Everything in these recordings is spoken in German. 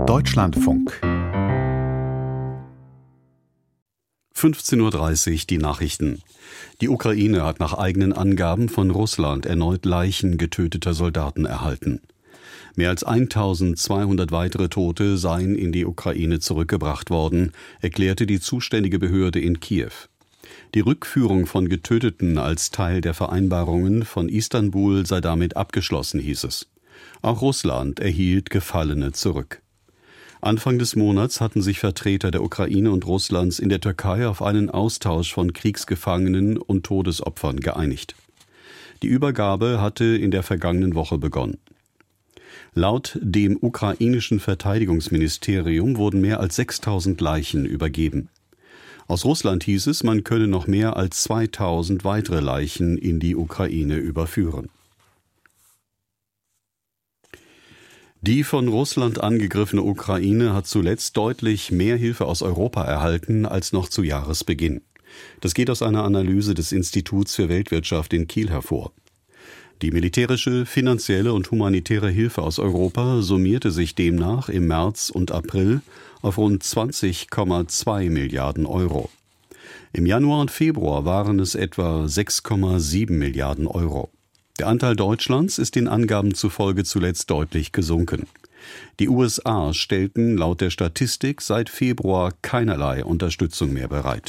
Deutschlandfunk 15:30 Uhr die Nachrichten. Die Ukraine hat nach eigenen Angaben von Russland erneut Leichen getöteter Soldaten erhalten. Mehr als 1200 weitere Tote seien in die Ukraine zurückgebracht worden, erklärte die zuständige Behörde in Kiew. Die Rückführung von Getöteten als Teil der Vereinbarungen von Istanbul sei damit abgeschlossen, hieß es. Auch Russland erhielt Gefallene zurück. Anfang des Monats hatten sich Vertreter der Ukraine und Russlands in der Türkei auf einen Austausch von Kriegsgefangenen und Todesopfern geeinigt. Die Übergabe hatte in der vergangenen Woche begonnen. Laut dem ukrainischen Verteidigungsministerium wurden mehr als 6000 Leichen übergeben. Aus Russland hieß es, man könne noch mehr als 2000 weitere Leichen in die Ukraine überführen. Die von Russland angegriffene Ukraine hat zuletzt deutlich mehr Hilfe aus Europa erhalten als noch zu Jahresbeginn. Das geht aus einer Analyse des Instituts für Weltwirtschaft in Kiel hervor. Die militärische, finanzielle und humanitäre Hilfe aus Europa summierte sich demnach im März und April auf rund 20,2 Milliarden Euro. Im Januar und Februar waren es etwa 6,7 Milliarden Euro. Der Anteil Deutschlands ist den Angaben zufolge zuletzt deutlich gesunken. Die USA stellten laut der Statistik seit Februar keinerlei Unterstützung mehr bereit.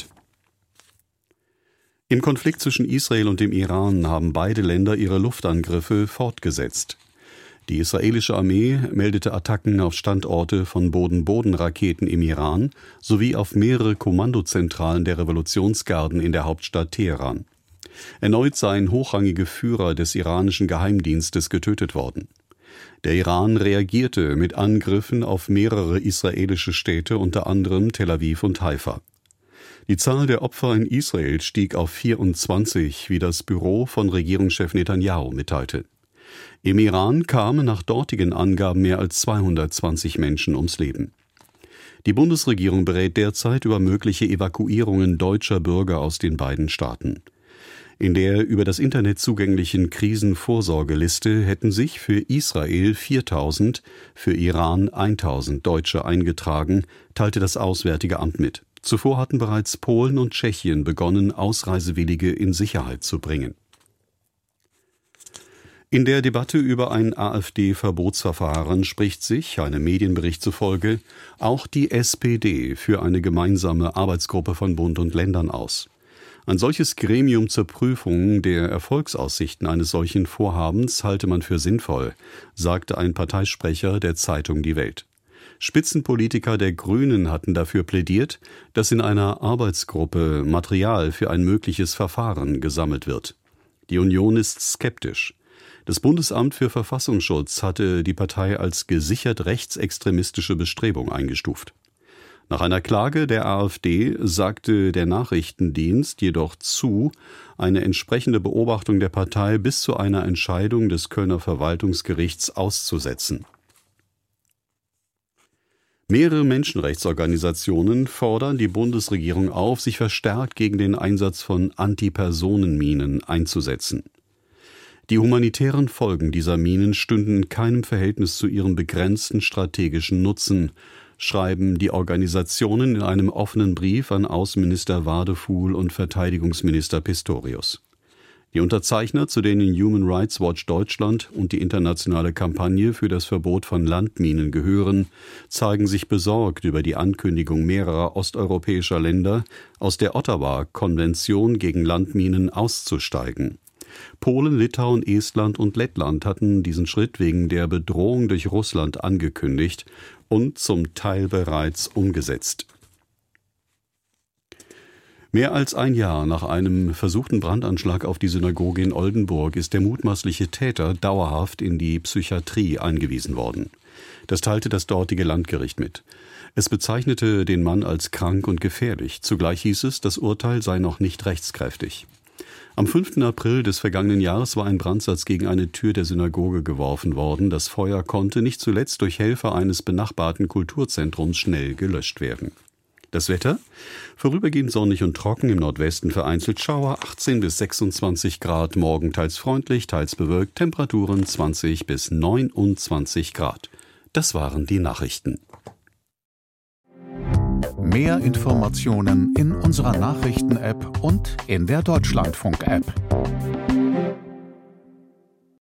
Im Konflikt zwischen Israel und dem Iran haben beide Länder ihre Luftangriffe fortgesetzt. Die israelische Armee meldete Attacken auf Standorte von Boden-Boden-Raketen im Iran sowie auf mehrere Kommandozentralen der Revolutionsgarden in der Hauptstadt Teheran. Erneut seien hochrangige Führer des iranischen Geheimdienstes getötet worden. Der Iran reagierte mit Angriffen auf mehrere israelische Städte, unter anderem Tel Aviv und Haifa. Die Zahl der Opfer in Israel stieg auf 24, wie das Büro von Regierungschef Netanyahu mitteilte. Im Iran kamen nach dortigen Angaben mehr als 220 Menschen ums Leben. Die Bundesregierung berät derzeit über mögliche Evakuierungen deutscher Bürger aus den beiden Staaten. In der über das Internet zugänglichen Krisenvorsorgeliste hätten sich für Israel 4000, für Iran 1000 Deutsche eingetragen, teilte das Auswärtige Amt mit. Zuvor hatten bereits Polen und Tschechien begonnen, Ausreisewillige in Sicherheit zu bringen. In der Debatte über ein AfD-Verbotsverfahren spricht sich, einem Medienbericht zufolge, auch die SPD für eine gemeinsame Arbeitsgruppe von Bund und Ländern aus. Ein solches Gremium zur Prüfung der Erfolgsaussichten eines solchen Vorhabens halte man für sinnvoll, sagte ein Parteisprecher der Zeitung Die Welt. Spitzenpolitiker der Grünen hatten dafür plädiert, dass in einer Arbeitsgruppe Material für ein mögliches Verfahren gesammelt wird. Die Union ist skeptisch. Das Bundesamt für Verfassungsschutz hatte die Partei als gesichert rechtsextremistische Bestrebung eingestuft. Nach einer Klage der AfD sagte der Nachrichtendienst jedoch zu, eine entsprechende Beobachtung der Partei bis zu einer Entscheidung des Kölner Verwaltungsgerichts auszusetzen. Mehrere Menschenrechtsorganisationen fordern die Bundesregierung auf, sich verstärkt gegen den Einsatz von Antipersonenminen einzusetzen. Die humanitären Folgen dieser Minen stünden in keinem Verhältnis zu ihrem begrenzten strategischen Nutzen, schreiben die Organisationen in einem offenen Brief an Außenminister Wadefuhl und Verteidigungsminister Pistorius. Die Unterzeichner, zu denen Human Rights Watch Deutschland und die internationale Kampagne für das Verbot von Landminen gehören, zeigen sich besorgt über die Ankündigung mehrerer osteuropäischer Länder, aus der Ottawa-Konvention gegen Landminen auszusteigen. Polen, Litauen, Estland und Lettland hatten diesen Schritt wegen der Bedrohung durch Russland angekündigt und zum Teil bereits umgesetzt. Mehr als ein Jahr nach einem versuchten Brandanschlag auf die Synagoge in Oldenburg ist der mutmaßliche Täter dauerhaft in die Psychiatrie eingewiesen worden. Das teilte das dortige Landgericht mit. Es bezeichnete den Mann als krank und gefährlich. Zugleich hieß es, das Urteil sei noch nicht rechtskräftig. Am 5. April des vergangenen Jahres war ein Brandsatz gegen eine Tür der Synagoge geworfen worden. Das Feuer konnte nicht zuletzt durch Helfer eines benachbarten Kulturzentrums schnell gelöscht werden. Das Wetter? Vorübergehend sonnig und trocken, im Nordwesten vereinzelt Schauer, 18 bis 26 Grad, morgen teils freundlich, teils bewölkt, Temperaturen 20 bis 29 Grad. Das waren die Nachrichten. Mehr Informationen in unserer Nachrichten-App und in der Deutschlandfunk-App.